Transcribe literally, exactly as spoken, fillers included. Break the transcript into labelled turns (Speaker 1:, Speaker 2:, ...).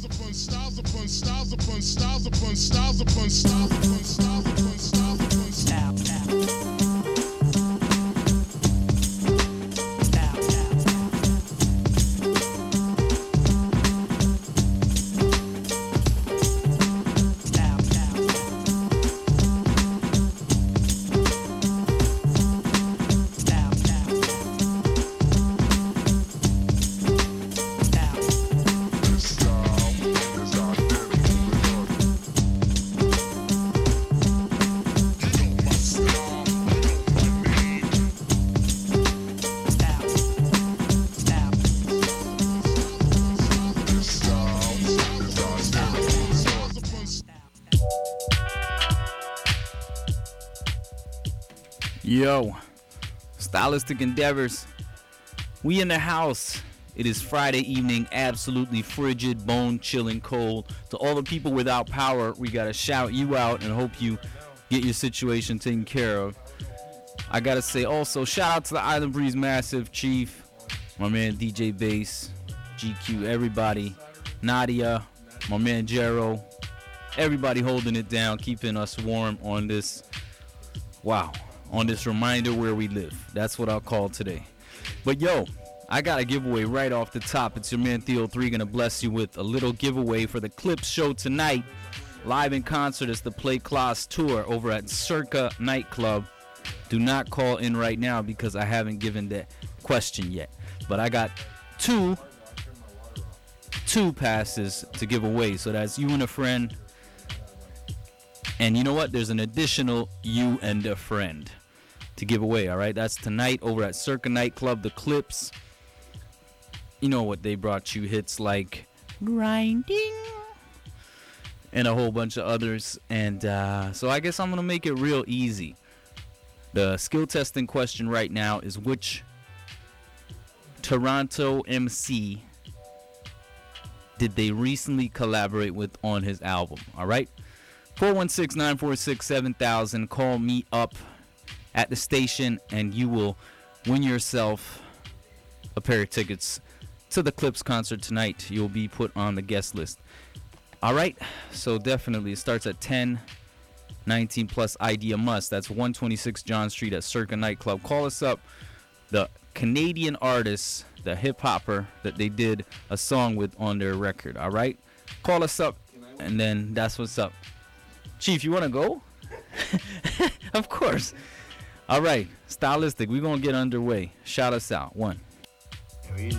Speaker 1: upon styles upon styles upon styles upon styles upon styles upon styles upon styles upon style.
Speaker 2: Yo, stylistic endeavors. We in the house. It is Friday evening, absolutely frigid, bone-chilling cold. To all the people without power, we gotta shout you out and hope you get your situation taken care of. I gotta say also, shout out to the Island Breeze Massive Chief, my man D J Bass, G Q, everybody, Nadia, my man Jero, everybody holding it down, keeping us warm on this, wow, on this reminder where we live. That's what I'll call today. But yo, I got a giveaway right off the top. It's your man Theo three gonna bless you with a little giveaway for the Clips show tonight. Live in concert is the Play Class Tour over at Circa Nightclub. Do not call in right now because I haven't given that question yet. But I got two, two passes to give away. So that's you and a friend. And you know what? There's an additional you and a friend to give away, all right? That's tonight over at Circa Nightclub, the Clips. You know what they brought you, hits like Grinding and a whole bunch of others. And uh, so I guess I'm going to make it real easy. The skill testing question right now is which Toronto M C did they recently collaborate with on his album, all right? four one six, nine four six, seven thousand. Call me up at the station and you will win yourself a pair of tickets to the Clips concert tonight. You'll be put on the guest list. All right, so definitely it starts at ten, nineteen plus I D a must. That's one twenty-six John Street at Circa Nightclub. Call us up. The Canadian artist, the hip hopper that they did a song with on their record. All right, call us up and then that's what's up. Chief, you want to go? Of course. All right, stylistic, we're going to get underway. Shout us out. One.